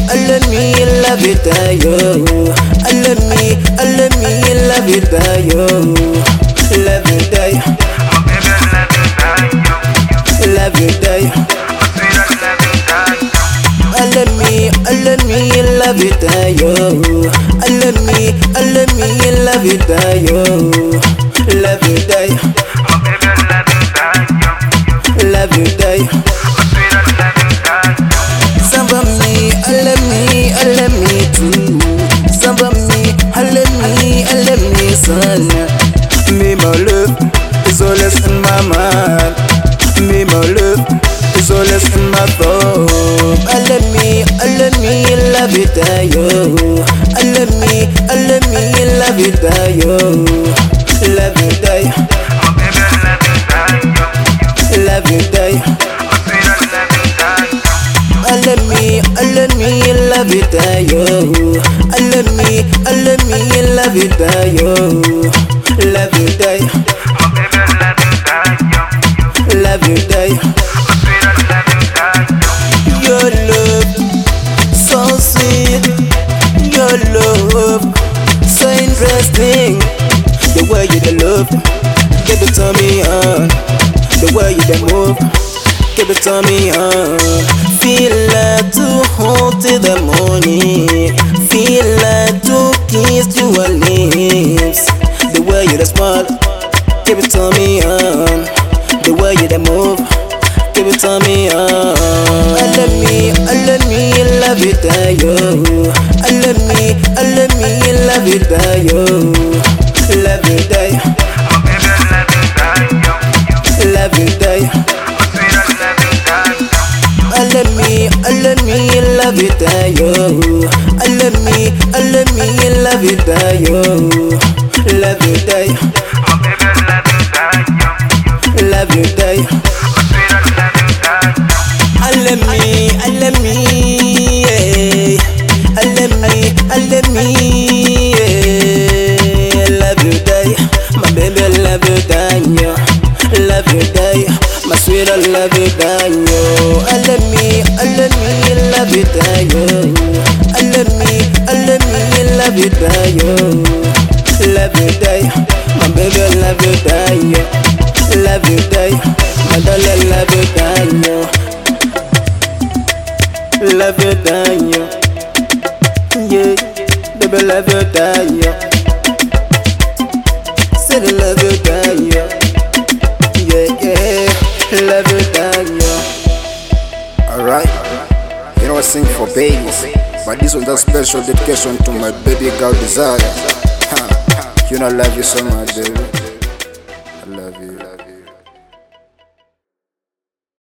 love it, yo. Love it, yo. Love it, yo. Love it, yo. Love it, yo. Love it, yo. Love it, yo. Love it, yo. Some of me, love me too. Some of me, love me, son. Me, my love is always in my mind. Me, my love is always in my thought. Love it, yo. Love it, yo. Love it, yo. Love it, yo. Love it, yo. Love it, yo. Love it, yo. Love it, yo. Your love, so sweet. Your love, so interesting. The way you the love, give it to me on. The way you the move, give it to me on. Feel like to hold till the morning. Feel like to kiss your lips. The way you the smile, give it to me on. The way you the move, give it to me on. Love it, yo. Love it, yo. Love it, yo. Love it, yo. Love it, yo. Love it, yo. Love it, yo. Love it, yo. Love me, yeah. Love me, yeah. Love you, day. My baby, love you, yo. Love you, day. My sweet, I love you, yo. Love me, love it, yo. Love me, love it, yo. Love you, day. My baby, love you, yo. Love you, day. My darling, love you, yo. Love you, yo. Yeah, baby, love you, yo. Say the love you, yo. Yeah, love you, yo. Alright, you know I sing for babies, but this one's a special dedication to my baby girl Desire. You know I love you so much, baby. I love you.